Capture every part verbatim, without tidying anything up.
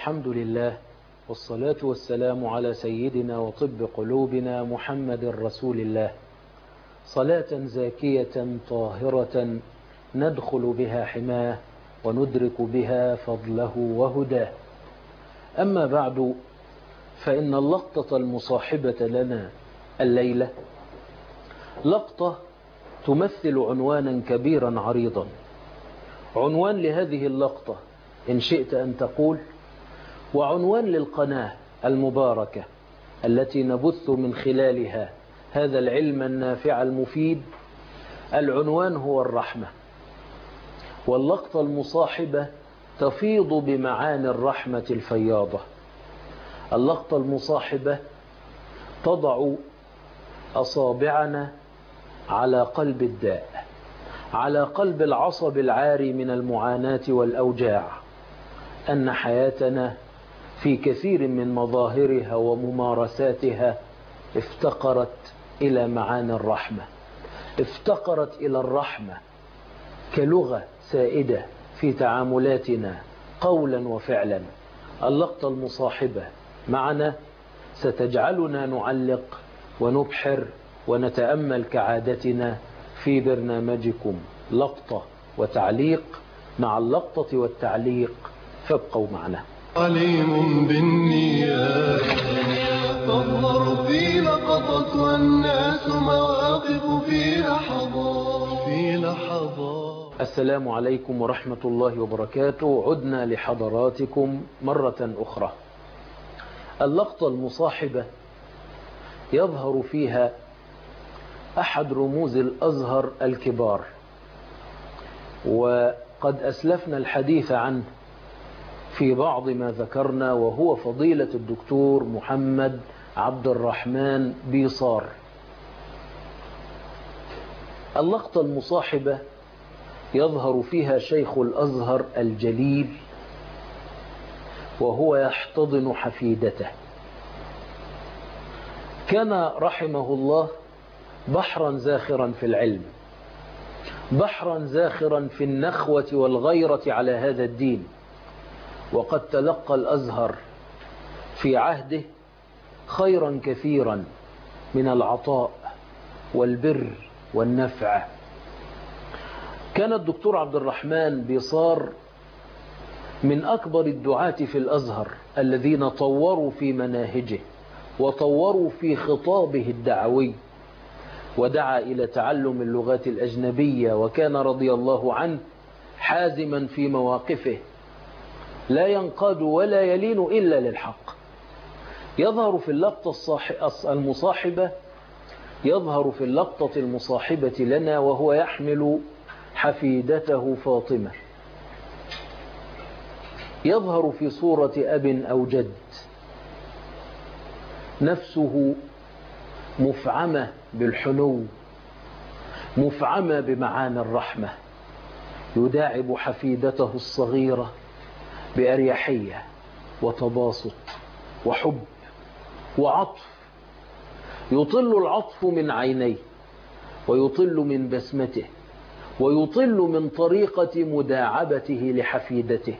الحمد لله، والصلاة والسلام على سيدنا وطب قلوبنا محمد رسول الله، صلاة زاكية طاهرة ندخل بها حماه وندرك بها فضله وهداه. أما بعد، فإن اللقطة المصاحبة لنا الليلة لقطة تمثل عنوانا كبيرا عريضا. عنوان لهذه اللقطة إن شئت أن تقول، وعنوان للقناة المباركة التي نبث من خلالها هذا العلم النافع المفيد. العنوان هو الرحمة، واللقطة المصاحبة تفيض بمعاني الرحمة الفياضة. اللقطة المصاحبة تضع أصابعنا على قلب الداء، على قلب العصب العاري من المعاناة والأوجاع، أن حياتنا في كثير من مظاهرها وممارساتها افتقرت إلى معاني الرحمة، افتقرت إلى الرحمة كلغة سائدة في تعاملاتنا قولا وفعلا. اللقطة المصاحبة معنا ستجعلنا نعلق ونبحر ونتأمل كعادتنا في برنامجكم لقطة وتعليق، مع اللقطة والتعليق فابقوا معنا. عليم بالنيات تظهر في لقطة والناس مواقف في لحظات في لحظات. السلام عليكم ورحمة الله وبركاته. عدنا لحضراتكم مرة أخرى. اللقطة المصاحبة يظهر فيها أحد رموز الأزهر الكبار، وقد أسلفنا الحديث عنه في بعض ما ذكرنا، وهو فضيلة الدكتور محمد عبد الرحمن بيصار. اللقطة المصاحبة يظهر فيها شيخ الأزهر الجليل وهو يحتضن حفيدته. كان رحمه الله بحرا زاخرا في العلم، بحرا زاخرا في النخوة والغيرة على هذا الدين، وقد تلقى الأزهر في عهده خيرا كثيرا من العطاء والبر والنفع. كان الدكتور عبد الرحمن بيصار من أكبر الدعاة في الأزهر الذين طوروا في مناهجه وطوروا في خطابه الدعوي، ودعا إلى تعلم اللغات الأجنبية، وكان رضي الله عنه حازما في مواقفه، لا ينقاد ولا يلين إلا للحق. يظهر في اللقطة المصاحبة يظهر في اللقطة المصاحبة لنا وهو يحمل حفيدته فاطمة، يظهر في صورة أب أو جد، نفسه مفعمة بالحنو، مفعمة بمعاني الرحمة، يداعب حفيدته الصغيرة بأريحية وتباسط وحب وعطف. يطل العطف من عينيه، ويطل من بسمته، ويطل من طريقة مداعبته لحفيدته.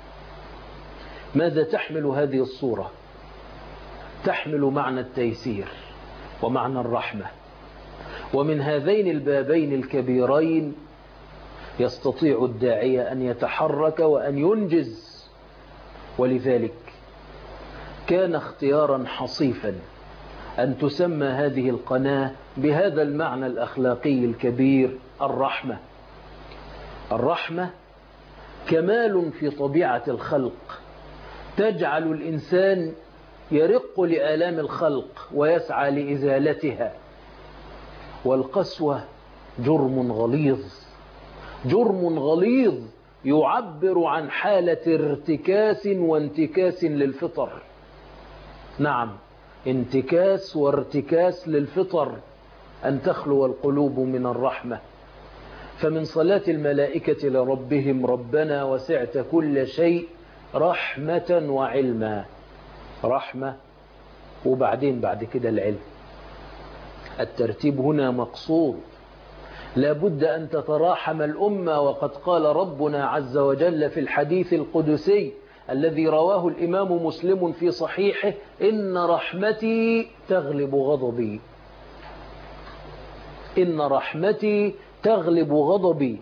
ماذا تحمل هذه الصورة؟ تحمل معنى التيسير ومعنى الرحمة، ومن هذين البابين الكبيرين يستطيع الداعية أن يتحرك وأن ينجز. ولذلك كان اختيارا حصيفا أن تسمى هذه القناة بهذا المعنى الأخلاقي الكبير، الرحمة. الرحمة كمال في طبيعة الخلق، تجعل الإنسان يرق لآلام الخلق ويسعى لإزالتها. والقسوة جرم غليظ، جرم غليظ يعبر عن حالة ارتكاس وانتكاس للفطر. نعم، انتكاس وارتكاس للفطر، أن تخلو القلوب من الرحمة. فمن صلاة الملائكة لربهم: ربنا وسعت كل شيء رحمة وعلما. رحمة وبعدين بعد كده العلم. الترتيب هنا مقصود، لابد أن تتراحم الأمة. وقد قال ربنا عز وجل في الحديث القدسي الذي رواه الإمام مسلم في صحيحه: إن رحمتي تغلب غضبي، إن رحمتي تغلب غضبي.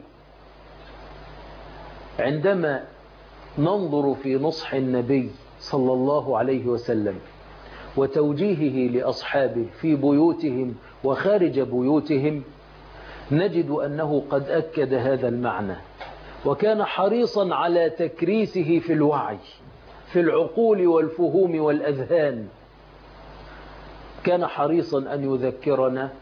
عندما ننظر في نصح النبي صلى الله عليه وسلم وتوجيهه لأصحابه في بيوتهم وخارج بيوتهم، نجد أنه قد أكد هذا المعنى، وكان حريصا على تكريسه في الوعي، في العقول والفهوم والأذهان. كان حريصا أن يذكرنا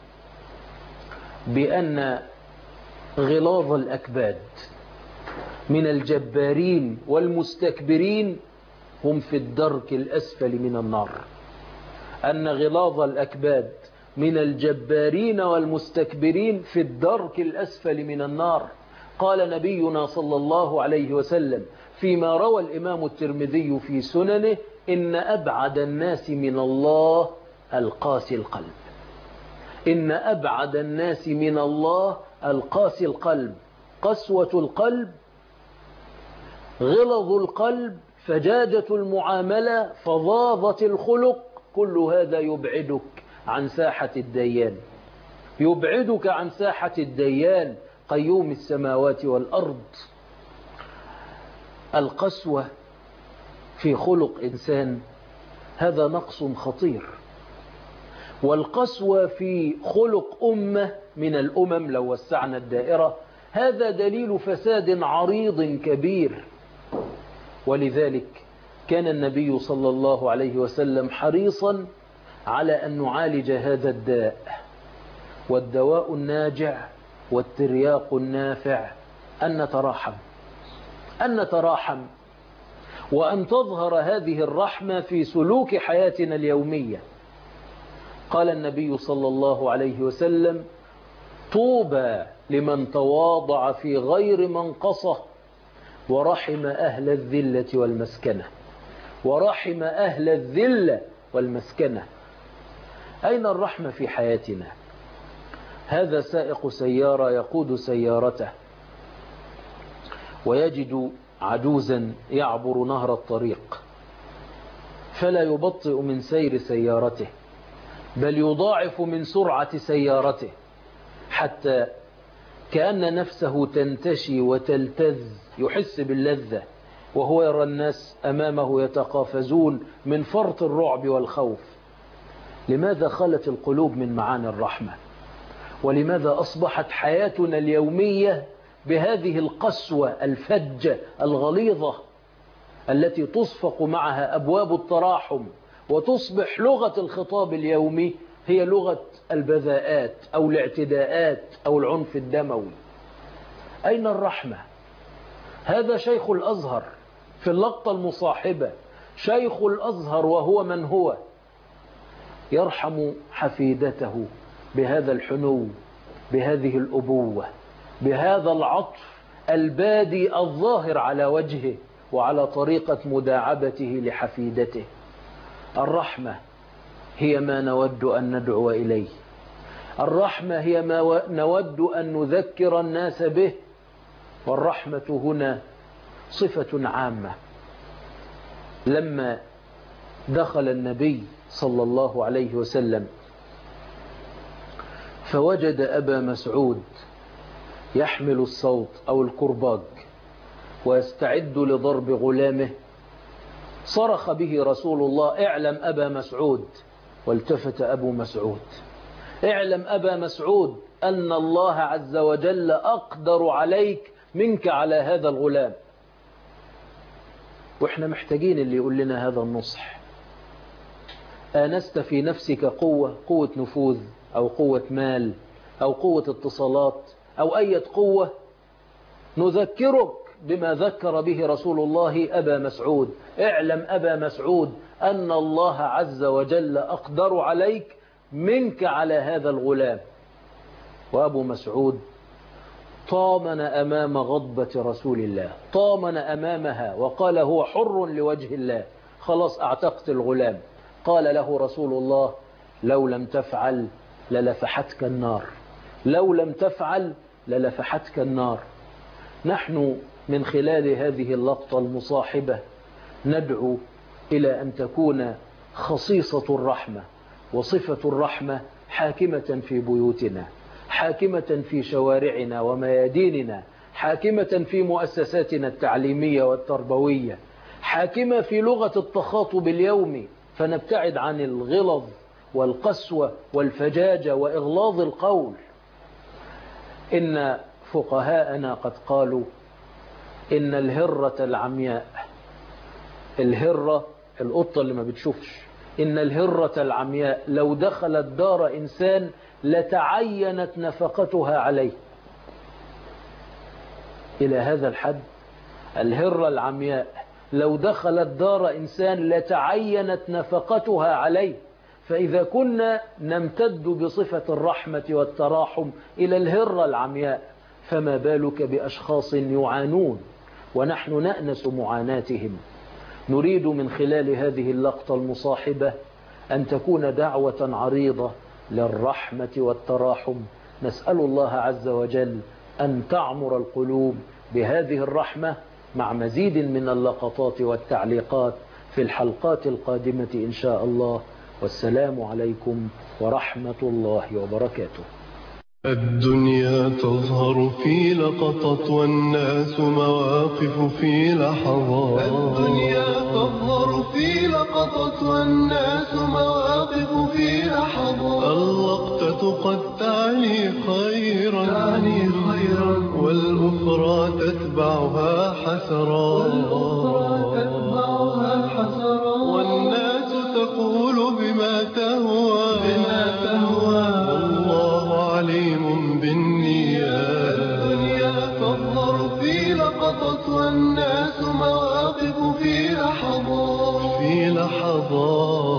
بأن غلاظ الأكباد من الجبارين والمستكبرين هم في الدرك الأسفل من النار، أن غلاظ الأكباد من الجبارين والمستكبرين في الدرك الأسفل من النار. قال نبينا صلى الله عليه وسلم فيما روى الإمام الترمذي في سننه: إن أبعد الناس من الله القاسي القلب، إن أبعد الناس من الله القاسي القلب. قسوة القلب، غلظ القلب، فجاجة المعاملة، فظاظة الخلق، كل هذا يبعدك عن ساحة الديان، يبعدك عن ساحة الديان قيوم السماوات والأرض. القسوة في خلق إنسان هذا نقص خطير، والقسوة في خلق أمة من الأمم لو وسعنا الدائرة هذا دليل فساد عريض كبير. ولذلك كان النبي صلى الله عليه وسلم حريصا على أن نعالج هذا الداء، والدواء الناجع والترياق النافع أن نتراحم، أن نتراحم، وأن تظهر هذه الرحمة في سلوك حياتنا اليومية. قال النبي صلى الله عليه وسلم: طوبى لمن تواضع في غير منقصة ورحم أهل الذلة والمسكنة، ورحم أهل الذلة والمسكنة. أين الرحمة في حياتنا؟ هذا سائق سيارة يقود سيارته ويجد عجوزا يعبر نهر الطريق، فلا يبطئ من سير سيارته، بل يضاعف من سرعة سيارته، حتى كأن نفسه تنتشي وتلتذ، يحس باللذة وهو يرى الناس أمامه يتقافزون من فرط الرعب والخوف. لماذا خلت القلوب من معاني الرحمة؟ ولماذا أصبحت حياتنا اليومية بهذه القسوة الفجة الغليظة التي تصفق معها أبواب التراحم، وتصبح لغة الخطاب اليومي هي لغة البذاءات أو الاعتداءات أو العنف الدموي؟ أين الرحمة؟ هذا شيخ الأزهر في اللقطة المصاحبة، شيخ الأزهر وهو من هو، يرحم حفيدته بهذا الحنو، بهذه الأبوة، بهذا العطف البادي الظاهر على وجهه وعلى طريقة مداعبته لحفيدته. الرحمة هي ما نود أن ندعو إليه، الرحمة هي ما نود أن نذكر الناس به، والرحمة هنا صفة عامة. لما دخل النبي صلى الله عليه وسلم فوجد أبا مسعود يحمل الصوت أو الكرباج ويستعد لضرب غلامه، صرخ به رسول الله: اعلم أبا مسعود. والتفت أبو مسعود: اعلم أبا مسعود أن الله عز وجل أقدر عليك منك على هذا الغلام. وإحنا محتاجين اللي يقول لنا هذا النصح. آنست في نفسك قوة، قوة نفوذ أو قوة مال أو قوة اتصالات أو أي قوة، نذكرك بما ذكر به رسول الله أبا مسعود: اعلم أبا مسعود أن الله عز وجل أقدر عليك منك على هذا الغلام. وأبو مسعود طامن أمام غضبة رسول الله، طامن أمامها وقال: هو حر لوجه الله، خلاص أعتقت الغلام. قال له رسول الله: لو لم تفعل للفحتك النار، لو لم تفعل للفحتك النار. نحن من خلال هذه اللقطة المصاحبة ندعو إلى أن تكون خصيصة الرحمة وصفة الرحمة حاكمة في بيوتنا، حاكمة في شوارعنا ومياديننا، حاكمة في مؤسساتنا التعليمية والتربوية، حاكمة في لغة التخاطب اليومي، فنبتعد عن الغلظ والقسوة والفجاجة وإغلاظ القول. إن فقهاءنا قد قالوا إن الهرة العمياء، الهرة القطة اللي ما بتشوفش، إن الهرة العمياء لو دخلت دار إنسان لتعينت نفقتها عليه. إلى هذا الحد الهرة العمياء لو دخلت دار إنسان لتعينت نفقتها عليه. فإذا كنا نمتد بصفة الرحمة والتراحم إلى الهرة العمياء، فما بالك بأشخاص يعانون ونحن نأنس معاناتهم. نريد من خلال هذه اللقطة المصاحبة أن تكون دعوة عريضة للرحمة والتراحم. نسأل الله عز وجل أن تعمر القلوب بهذه الرحمة، مع مزيد من اللقطات والتعليقات في الحلقات القادمة إن شاء الله. والسلام عليكم ورحمة الله وبركاته. الدنيا تظهر في لقطة والناس مواقف في لحظات. الدنيا تظهر في لقطة والناس مواقف في لحظات. اللقطة قد تعني خيرا, تعني خيرا والأخرى تتبعها حسرات. والناس تقول بما تهوى, بما تهوى والله عليم بالنيات. الدنيا تظهر في لقطة والناس مواقف في لحظات, في لحظات.